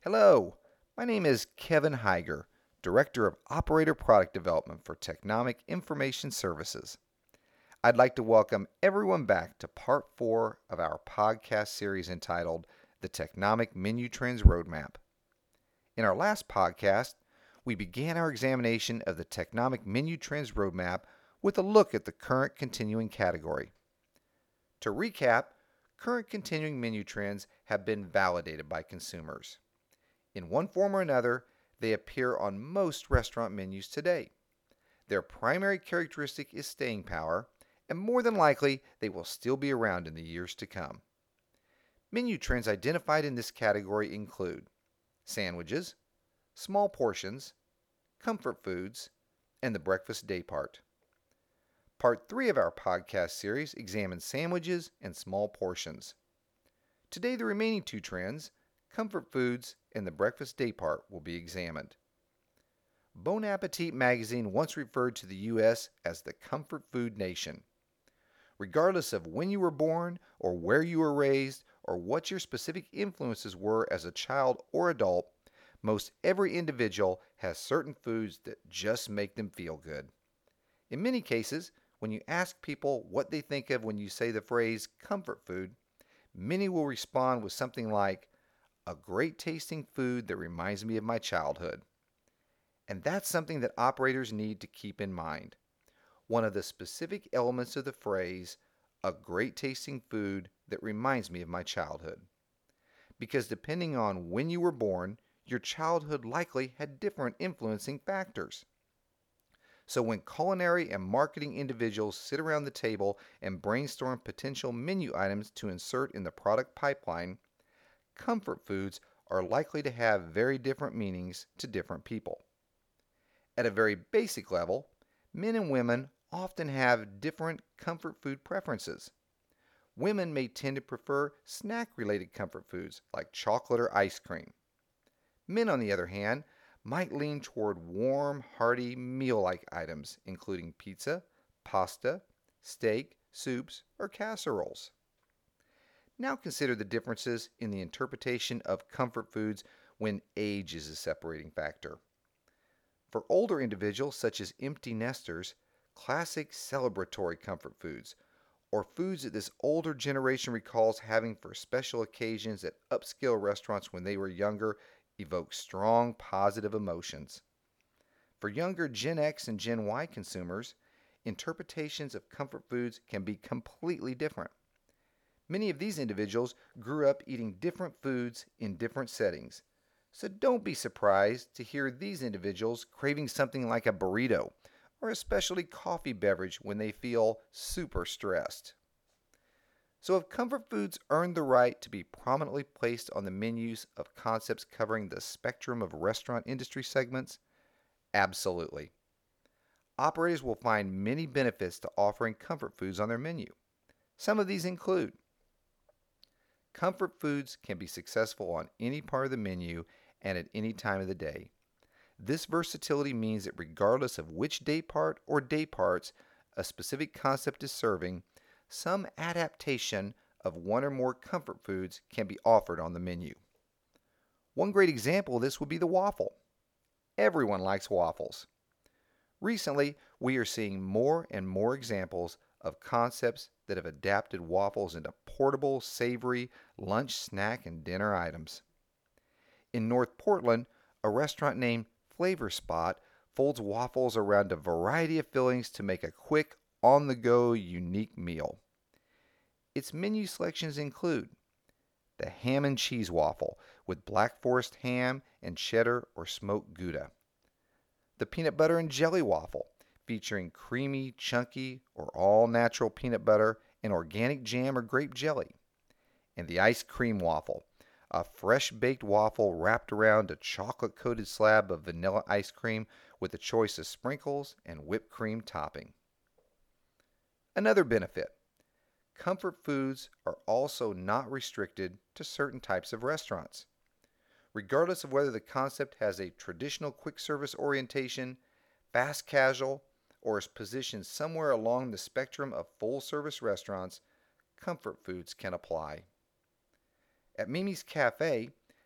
Hello, my name is Kevin Heiger, Director of Operator Product Development for Technomic Information Services. I'd like to welcome everyone back to part 4 of our podcast series entitled The Technomic Menu Trends Roadmap. In our last podcast, we began our examination of the Technomic Menu Trends Roadmap with a look at the current continuing category. To recap, current continuing menu trends have been validated by consumers. In one form or another, they appear on most restaurant menus today. Their primary characteristic is staying power, and more than likely, they will still be around in the years to come. Menu trends identified in this category include sandwiches, small portions, comfort foods, and the breakfast day part. Part 3 of our podcast series examines sandwiches and small portions. Today, the remaining two trends, comfort foods and the breakfast day part, will be examined. Bon Appetit magazine once referred to the U.S. as the comfort food nation. Regardless of when you were born or where you were raised or what your specific influences were as a child or adult, most every individual has certain foods that just make them feel good. In many cases, when you ask people what they think of when you say the phrase comfort food, many will respond with something like, a great tasting food that reminds me of my childhood. And that's something that operators need to keep in mind. One of the specific elements of the phrase, a great tasting food that reminds me of my childhood. Because depending on when you were born, your childhood likely had different influencing factors. So when culinary and marketing individuals sit around the table and brainstorm potential menu items to insert in the product pipeline, comfort foods are likely to have very different meanings to different people. At a very basic level, men and women often have different comfort food preferences. Women may tend to prefer snack-related comfort foods like chocolate or ice cream. Men, on the other hand, might lean toward warm, hearty, meal-like items, including pizza, pasta, steak, soups, or casseroles. Now consider the differences in the interpretation of comfort foods when age is a separating factor. For older individuals such as empty nesters, classic celebratory comfort foods, or foods that this older generation recalls having for special occasions at upscale restaurants when they were younger, evoke strong positive emotions. For younger Gen X and Gen Y consumers, interpretations of comfort foods can be completely different. Many of these individuals grew up eating different foods in different settings, so don't be surprised to hear these individuals craving something like a burrito or a specialty coffee beverage when they feel super stressed. So have comfort foods earned the right to be prominently placed on the menus of concepts covering the spectrum of restaurant industry segments? Absolutely. Operators will find many benefits to offering comfort foods on their menu. Some of these include comfort foods can be successful on any part of the menu and at any time of the day. This versatility means that regardless of which day part or day parts a specific concept is serving, some adaptation of one or more comfort foods can be offered on the menu. One great example of this would be the waffle. Everyone likes waffles. Recently, we are seeing more and more examples of concepts that have adapted waffles into portable, savory lunch, snack, and dinner items. In North Portland, a restaurant named Flavor Spot folds waffles around a variety of fillings to make a quick, on-the-go, unique meal. Its menu selections include the ham and cheese waffle with black forest ham and cheddar or smoked Gouda, the peanut butter and jelly waffle featuring creamy, chunky, or all-natural peanut butter and organic jam or grape jelly, and the ice cream waffle, a fresh-baked waffle wrapped around a chocolate-coated slab of vanilla ice cream with a choice of sprinkles and whipped cream topping. Another benefit, comfort foods are also not restricted to certain types of restaurants. Regardless of whether the concept has a traditional quick service orientation, fast casual, or is positioned somewhere along the spectrum of full service restaurants, comfort foods can apply. At Mimi's Cafe,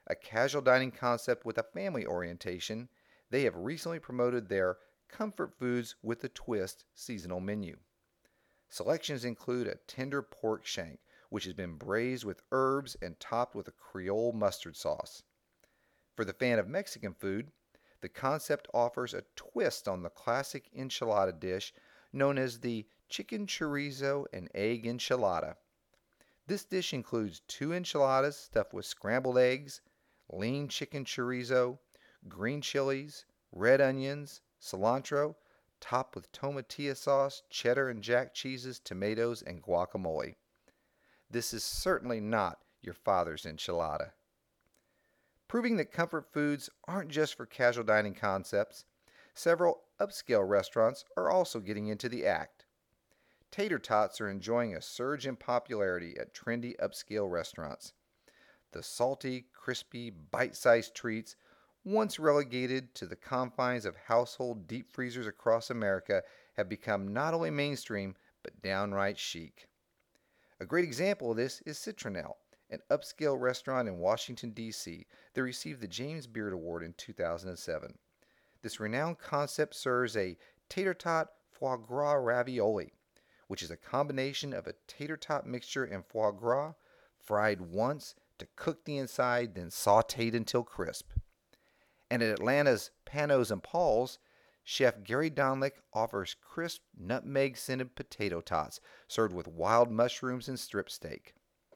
a casual dining concept with a family orientation, they have recently promoted their Comfort Foods with a Twist seasonal menu. Selections include a tender pork shank, which has been braised with herbs and topped with a Creole mustard sauce. For the fan of Mexican food, the concept offers a twist on the classic enchilada dish known as the chicken chorizo and egg enchilada. This dish includes two enchiladas stuffed with scrambled eggs, lean chicken chorizo, green chilies, red onions, cilantro, topped with tomatillo sauce, cheddar and jack cheeses, tomatoes, and guacamole. This is certainly not your father's enchilada. Proving that comfort foods aren't just for casual dining concepts, several upscale restaurants are also getting into the act. Tater tots are enjoying a surge in popularity at trendy upscale restaurants. The salty, crispy, bite-sized treats, once relegated to the confines of household deep freezers across America, have become not only mainstream, but downright chic. A great example of this is Citronelle, an upscale restaurant in Washington, D.C. that received the James Beard Award in 2007. This renowned concept serves a tater tot foie gras ravioli, which is a combination of a tater tot mixture and foie gras, fried once to cook the inside, then sauteed until crisp. And at Atlanta's Panos and Paul's, Chef Gary Donlick offers crisp, nutmeg-scented potato tots served with wild mushrooms and strip steak.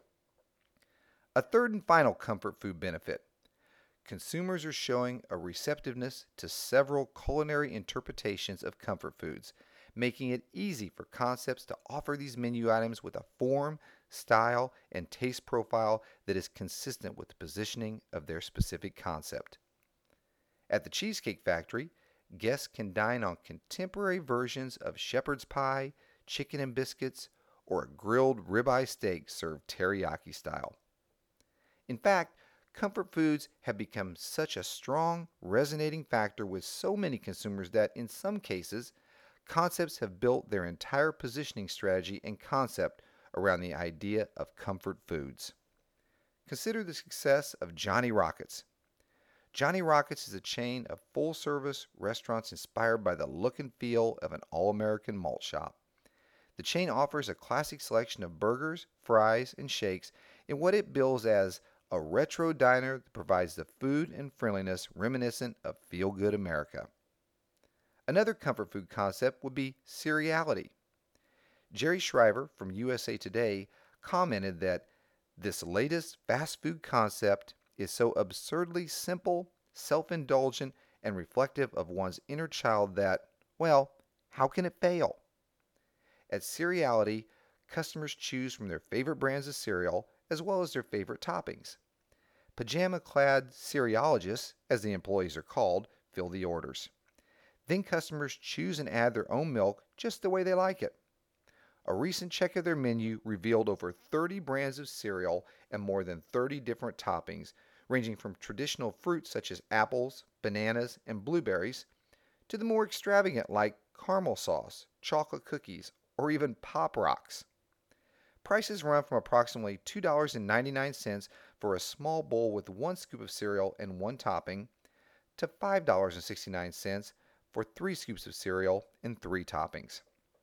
A third and final comfort food benefit. Consumers are showing a receptiveness to several culinary interpretations of comfort foods, making it easy for concepts to offer these menu items with a form, style, and taste profile that is consistent with the positioning of their specific concept. At the Cheesecake Factory, guests can dine on contemporary versions of shepherd's pie, chicken and biscuits, or a grilled ribeye steak served teriyaki style. In fact, comfort foods have become such a strong, resonating factor with so many consumers that, in some cases, concepts have built their entire positioning strategy and concept around the idea of comfort foods. Consider the success of Johnny Rockets. Johnny Rockets is a chain of full-service restaurants inspired by the look and feel of an all-American malt shop. The chain offers a classic selection of burgers, fries, and shakes in what it bills as a retro diner that provides the food and friendliness reminiscent of feel-good America. Another comfort food concept would be cereality. Jerry Shriver from USA Today commented that this latest fast food concept is so absurdly simple, self-indulgent, and reflective of one's inner child that, well, how can it fail? At Cereality, customers choose from their favorite brands of cereal as well as their favorite toppings. Pajama-clad cereologists, as the employees are called, fill the orders. Then customers choose and add their own milk just the way they like it. A recent check of their menu revealed over 30 brands of cereal and more than 30 different toppings, ranging from traditional fruits such as apples, bananas, and blueberries, to the more extravagant like caramel sauce, chocolate cookies, or even Pop Rocks. Prices run from approximately $2.99 for a small bowl with one scoop of cereal and one topping to $5.69 for 3 scoops of cereal and 3 toppings.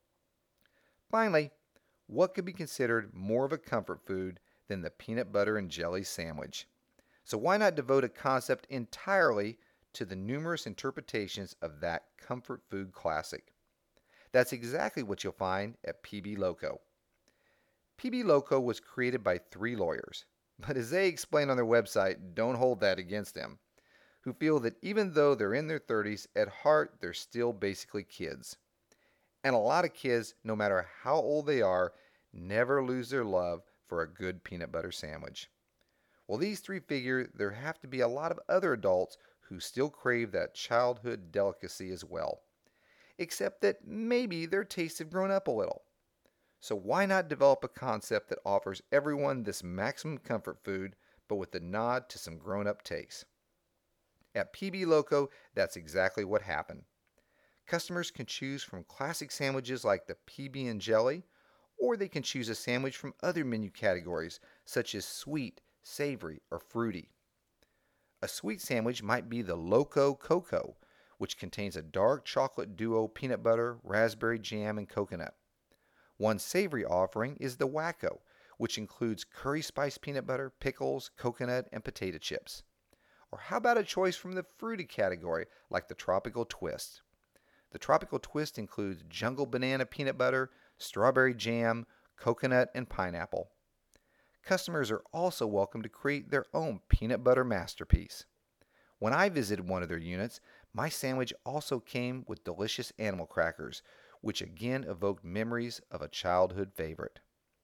Finally, what could be considered more of a comfort food than the peanut butter and jelly sandwich? So why not devote a concept entirely to the numerous interpretations of that comfort food classic? That's exactly what you'll find at PB Loco. PB Loco was created by 3 lawyers, but as they explain on their website, don't hold that against them, who feel that even though they're in their 30s, at heart they're still basically kids. And a lot of kids, no matter how old they are, never lose their love for a good peanut butter sandwich. Well, these 3 figure there have to be a lot of other adults who still crave that childhood delicacy as well. Except that maybe their tastes have grown up a little. So why not develop a concept that offers everyone this maximum comfort food, but with a nod to some grown-up tastes? At PB Loco, that's exactly what happened. Customers can choose from classic sandwiches like the PB and jelly, or they can choose a sandwich from other menu categories such as sweet, savory, or fruity. A sweet sandwich might be the Loco Coco, which contains a dark chocolate duo peanut butter, raspberry jam, and coconut. One savory offering is the Wacko, which includes curry spice peanut butter, pickles, coconut, and potato chips. Or how about a choice from the fruity category like the Tropical Twist? The Tropical Twist includes jungle banana peanut butter, strawberry jam, coconut, and pineapple. Customers are also welcome to create their own peanut butter masterpiece. When I visited one of their units, my sandwich also came with delicious animal crackers, which again evoked memories of a childhood favorite.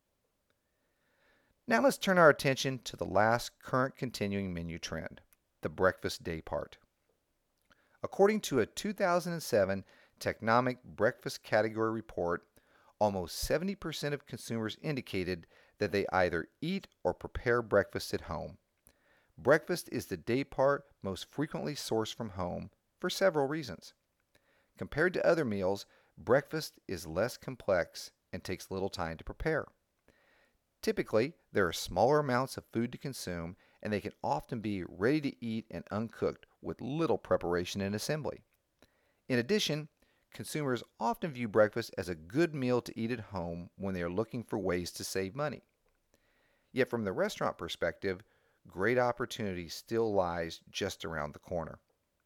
Now let's turn our attention to the last current continuing menu trend, the breakfast day part. According to a 2007 Technomic breakfast category report, almost 70% of consumers indicated that they either eat or prepare breakfast at home. Breakfast is the day part most frequently sourced from home for several reasons. Compared to other meals, breakfast is less complex and takes little time to prepare. Typically, there are smaller amounts of food to consume, and they can often be ready to eat and uncooked with little preparation and assembly. In addition, consumers often view breakfast as a good meal to eat at home when they are looking for ways to save money. Yet from the restaurant perspective, great opportunity still lies just around the corner.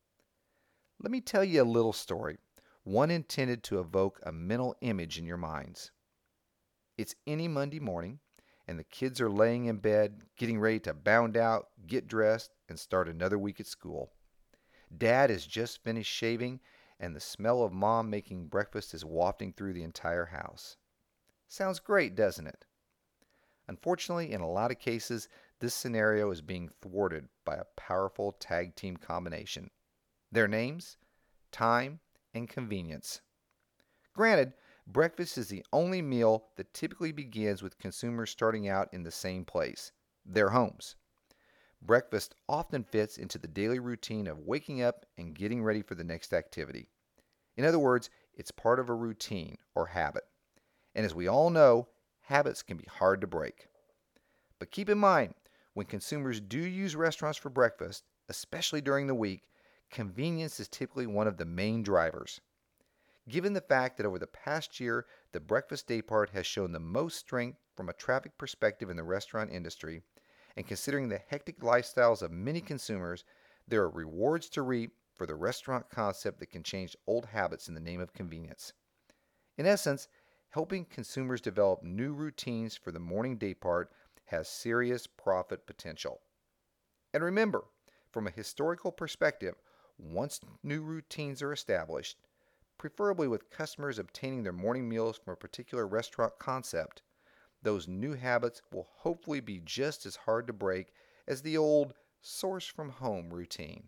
Let me tell you a little story, one intended to evoke a mental image in your minds. It's any Monday morning, and the kids are laying in bed, getting ready to bound out, get dressed, and start another week at school. Dad has just finished shaving, and the smell of Mom making breakfast is wafting through the entire house. Sounds great, doesn't it? Unfortunately, in a lot of cases, this scenario is being thwarted by a powerful tag team combination. Their names, time, and convenience. Granted, breakfast is the only meal that typically begins with consumers starting out in the same place, their homes. Breakfast often fits into the daily routine of waking up and getting ready for the next activity. In other words, it's part of a routine or habit. And as we all know, habits can be hard to break. But keep in mind, when consumers do use restaurants for breakfast, especially during the week, convenience is typically one of the main drivers. Given the fact that over the past year, the breakfast daypart has shown the most strength from a traffic perspective in the restaurant industry, and considering the hectic lifestyles of many consumers, there are rewards to reap for the restaurant concept that can change old habits in the name of convenience. In essence, helping consumers develop new routines for the morning daypart has serious profit potential. And remember, from a historical perspective, once new routines are established, preferably with customers obtaining their morning meals from a particular restaurant concept, those new habits will hopefully be just as hard to break as the old source from home routine.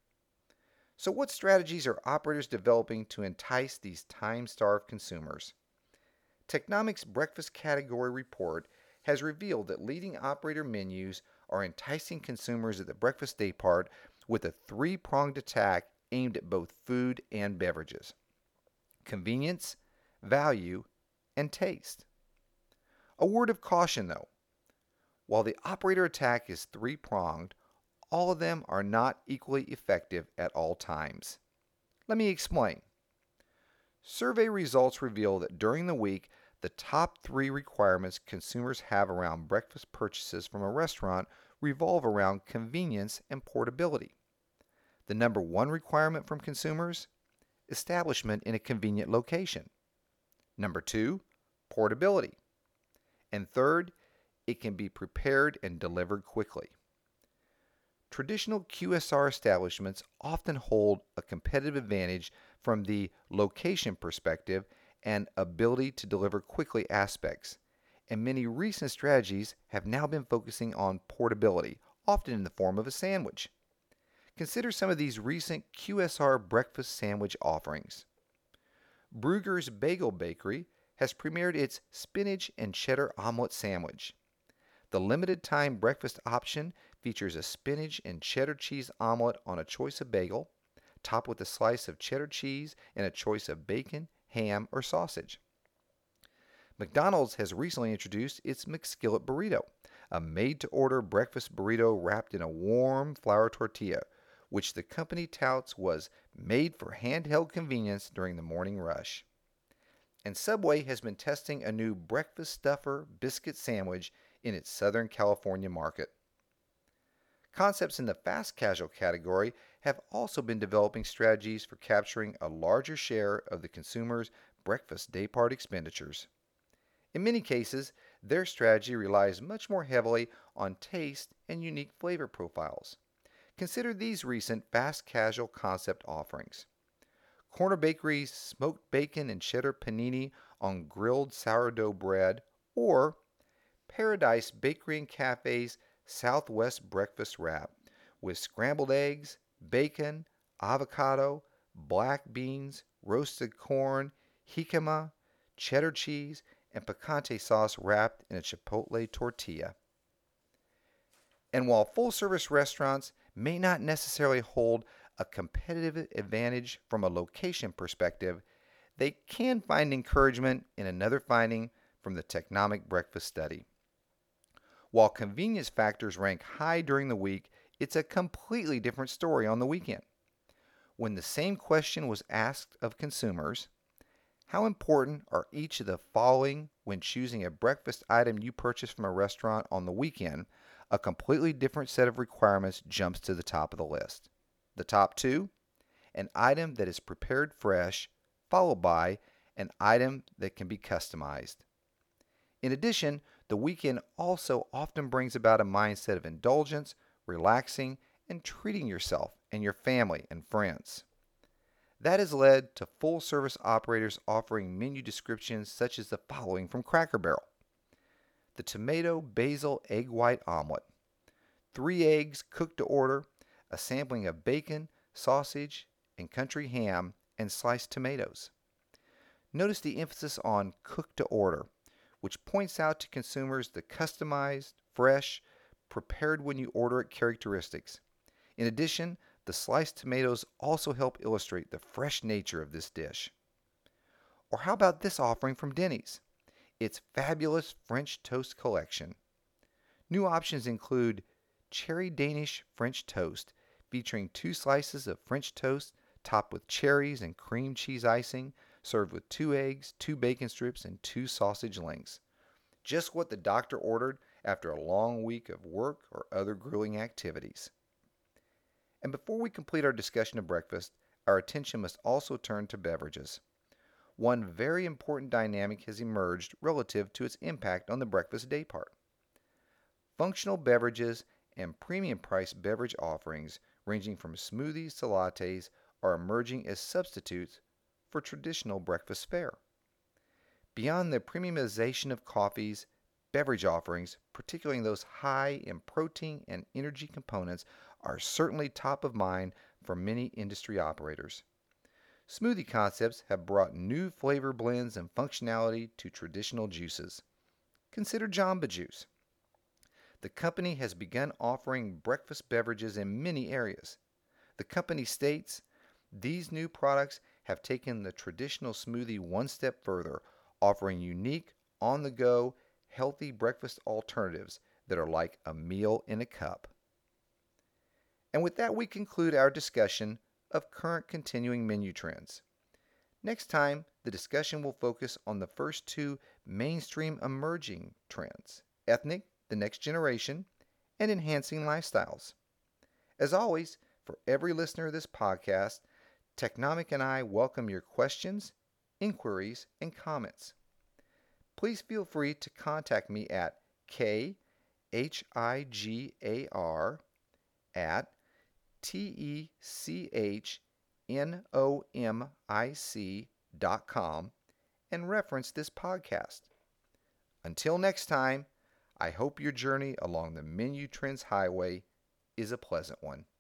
So what strategies are operators developing to entice these time-starved consumers? Technomic's breakfast category report has revealed that leading operator menus are enticing consumers at the breakfast daypart with a three-pronged attack aimed at both food and beverages: convenience, value, and taste. A word of caution though. While the operator attack is three-pronged, all of them are not equally effective at all times. Let me explain. Survey results reveal that during the week, the top three requirements consumers have around breakfast purchases from a restaurant revolve around convenience and portability. The number one requirement from consumers? Establishment in a convenient location. Number two, portability. And third, it can be prepared and delivered quickly. Traditional QSR establishments often hold a competitive advantage from the location perspective and ability to deliver quickly aspects, and many recent strategies have now been focusing on portability, often in the form of a sandwich. Consider some of these recent QSR breakfast sandwich offerings. Bruegger's Bagel Bakery has premiered its spinach and cheddar omelet sandwich. The limited time breakfast option features a spinach and cheddar cheese omelet on a choice of bagel, topped with a slice of cheddar cheese and a choice of bacon, ham, or sausage. McDonald's has recently introduced its McSkillet Burrito, a made-to-order breakfast burrito wrapped in a warm flour tortilla, which the company touts was made for handheld convenience during the morning rush. And Subway has been testing a new breakfast stuffer biscuit sandwich in its Southern California market. Concepts in the fast casual category have also been developing strategies for capturing a larger share of the consumer's breakfast daypart expenditures. In many cases, their strategy relies much more heavily on taste and unique flavor profiles. Consider these recent fast casual concept offerings. Corner Bakery's smoked bacon and cheddar panini on grilled sourdough bread, or Paradise Bakery and Cafe's Southwest breakfast wrap with scrambled eggs, bacon, avocado, black beans, roasted corn, jicama, cheddar cheese, and picante sauce wrapped in a chipotle tortilla. And while full-service restaurants may not necessarily hold a competitive advantage from a location perspective, they can find encouragement in another finding from the Technomic Breakfast Study. While convenience factors rank high during the week, it's a completely different story on the weekend. When the same question was asked of consumers, how important are each of the following when choosing a breakfast item you purchase from a restaurant on the weekend? A completely different set of requirements jumps to the top of the list. The top two, an item that is prepared fresh, followed by an item that can be customized. In addition, the weekend also often brings about a mindset of indulgence, relaxing, and treating yourself and your family and friends. That has led to full-service operators offering menu descriptions such as the following from Cracker Barrel. The tomato basil egg white omelet. 3 eggs cooked to order, a sampling of bacon, sausage, and country ham, and sliced tomatoes. Notice the emphasis on cooked to order, which points out to consumers the customized, fresh, prepared when you order it characteristics. In addition, the sliced tomatoes also help illustrate the fresh nature of this dish. Or how about this offering from Denny's? Its fabulous French toast collection. New options include cherry Danish French toast, featuring 2 slices of French toast topped with cherries and cream cheese icing, served with 2 eggs, 2 bacon strips, and 2 sausage links. Just what the doctor ordered after a long week of work or other grueling activities. And before we complete our discussion of breakfast, our attention must also turn to beverages. One very important dynamic has emerged relative to its impact on the breakfast daypart. Functional beverages and premium-priced beverage offerings ranging from smoothies to lattes are emerging as substitutes for traditional breakfast fare. Beyond the premiumization of coffees, beverage offerings, particularly those high in protein and energy components, are certainly top of mind for many industry operators. Smoothie concepts have brought new flavor blends and functionality to traditional juices. Consider Jamba Juice. The company has begun offering breakfast beverages in many areas. The company states, these new products have taken the traditional smoothie one step further, offering unique, on-the-go, healthy breakfast alternatives that are like a meal in a cup. And with that, we conclude our discussion of current continuing menu trends. Next time, the discussion will focus on the first 2 mainstream emerging trends: ethnic, the next generation, and enhancing lifestyles. As always, for every listener of this podcast, Technomic and I welcome your questions, inquiries, and comments. Please feel free to contact me at khigar@technomic.com and reference this podcast. Until next time, I hope your journey along the Menu Trends Highway is a pleasant one.